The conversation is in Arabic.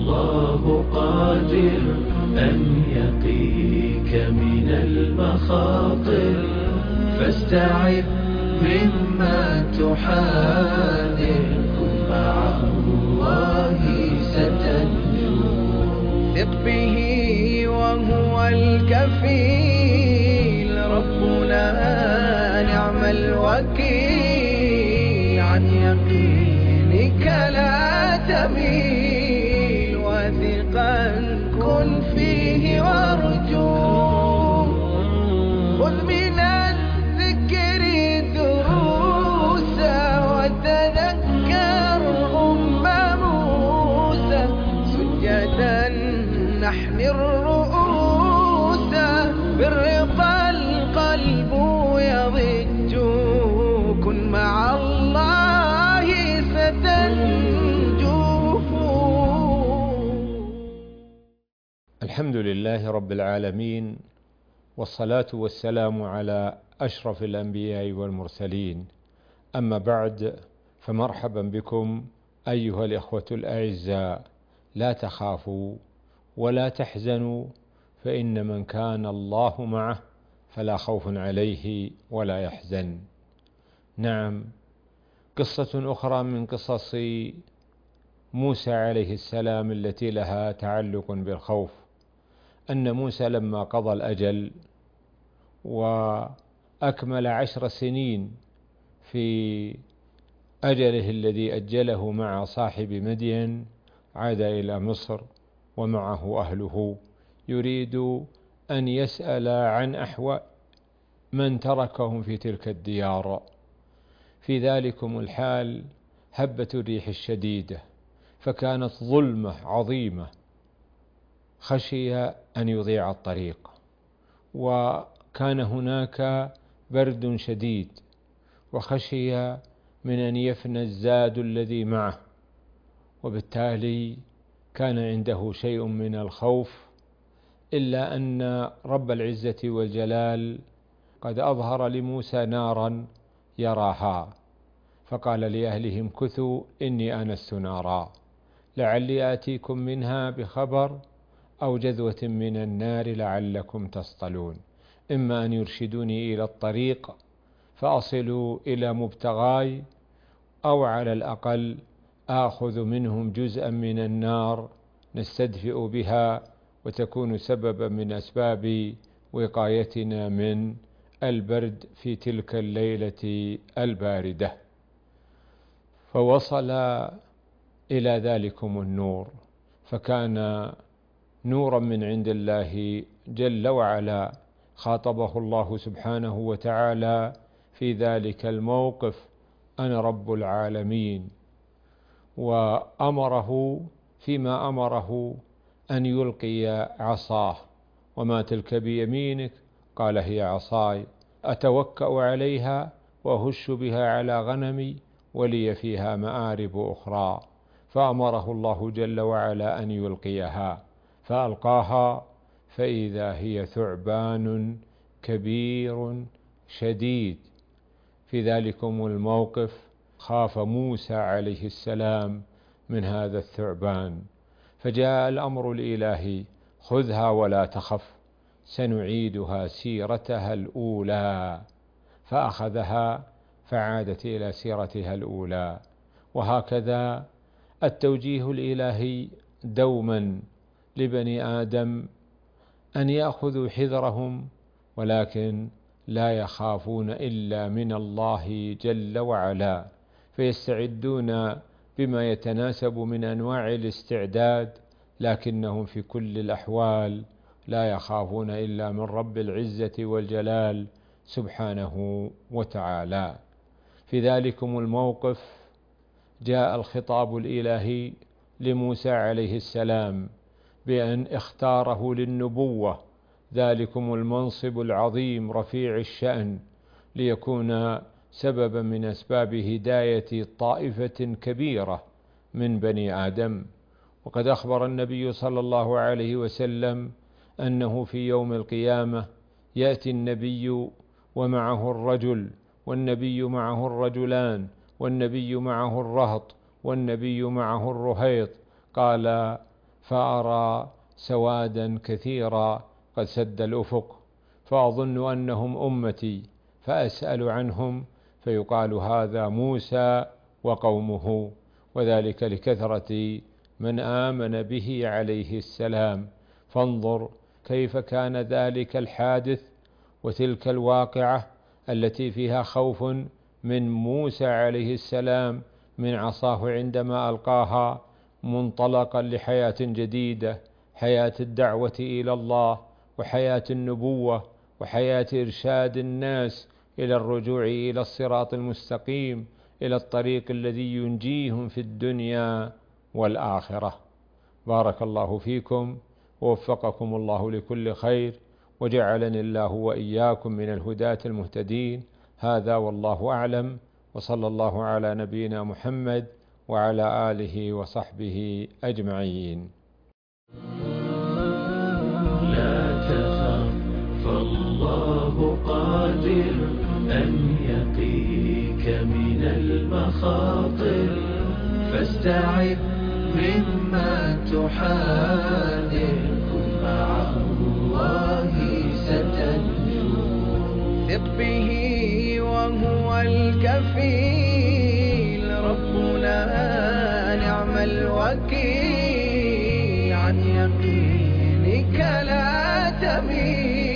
الله قادر أن يقيك من المخاطر، فاستعذ مما تحاذر، كن مع الله ستنجو. ثق به وهو الكفيل، ربنا نعم الوكيل. عن يقينك لا تميل، وثقا كن فيه وارجو. خذ من الذكر دروسا، وتذكر موسى. سجدا نحن الرؤوس، بالرضا القلب يضج. كن مع الله ستنجو. الحمد لله رب العالمين، والصلاة والسلام على أشرف الأنبياء والمرسلين. أما بعد، فمرحبا بكم أيها الإخوة الأعزاء. لا تخافوا ولا تحزنوا، فإن من كان الله معه فلا خوف عليه ولا يحزن. نعم، قصة أخرى من قصص موسى عليه السلام التي لها تعلق بالخوف، أن موسى لما قضى الأجل وأكمل 10 سنين في أجله الذي أجله مع صاحب مدين، عاد إلى مصر ومعه أهله، يريد أن يسأل عن أحوال من تركهم في تلك الديار. في ذلكم الحال هبت الريح الشديدة، فكانت ظلمة عظيمة، خشي أن يضيع الطريق، وكان هناك برد شديد، وخشي من أن يفنى الزاد الذي معه، وبالتالي كان عنده شيء من الخوف. إلا أن رب العزة والجلال قد أظهر لموسى نارا يراها، فقال لأهلهم كثوا إني آنست نارا لعلي آتيكم منها بخبر أو جذوة من النار لعلكم تصطلون، إما أن يرشدوني إلى الطريق فأصلوا إلى مبتغاي، أو على الأقل آخذ منهم جزءا من النار نستدفئ بها وتكون سببا من أسباب وقايتنا من البرد في تلك الليلة الباردة. فوصل إلى ذلكم النور، فكان نورا من عند الله جل وعلا. خاطبه الله سبحانه وتعالى في ذلك الموقف: أنا رب العالمين. وأمره فيما أمره أن يلقي عصاه. وما تلك بيمينك؟ قال هي عصاي أتوكأ عليها وأهش بها على غنمي ولي فيها مآرب أخرى. فأمره الله جل وعلا أن يلقيها، فألقاها فإذا هي ثعبان كبير شديد. في ذلكم الموقف خاف موسى عليه السلام من هذا الثعبان، فجاء الأمر الإلهي: خذها ولا تخف سنعيدها سيرتها الأولى. فأخذها فعادت إلى سيرتها الأولى. وهكذا التوجيه الإلهي دوما لبني آدم أن يأخذوا حذرهم، ولكن لا يخافون إلا من الله جل وعلا، فيستعدون بما يتناسب من أنواع الاستعداد، لكنهم في كل الأحوال لا يخافون إلا من رب العزة والجلال سبحانه وتعالى. في ذلكم الموقف جاء الخطاب الإلهي لموسى عليه السلام بأن اختاره للنبوة، ذلكم المنصب العظيم رفيع الشأن، ليكون سببا من أسباب هداية طائفة كبيرة من بني آدم. وقد أخبر النبي صلى الله عليه وسلم أنه في يوم القيامة يأتي النبي ومعه الرجل، والنبي معه الرجلان، والنبي معه الرهط، والنبي معه الرهيط. قال: فأرى سوادا كثيرا قد سد الأفق، فأظن أنهم أمتي، فأسأل عنهم فيقال هذا موسى وقومه، وذلك لكثرة من آمن به عليه السلام. فانظر كيف كان ذلك الحادث وتلك الواقعة التي فيها خوف من موسى عليه السلام من عصاه عندما ألقاها منطلقا لحياة جديدة، حياة الدعوة إلى الله، وحياة النبوة، وحياة إرشاد الناس إلى الرجوع إلى الصراط المستقيم، إلى الطريق الذي ينجيهم في الدنيا والآخرة. بارك الله فيكم، ووفقكم الله لكل خير، وجعلني الله وإياكم من الهداة المهتدين. هذا والله أعلم، وصلى الله على نبينا محمد وعلى آله وصحبه أجمعين. لا تخف فالله قادر أن يقيك من المخاطر، فاستعذ مما تحاذر، كن مع الله ستنجو. ثق به وهو الكفيل، ربنا نعم الوكيل، عن يقينك لا تميل.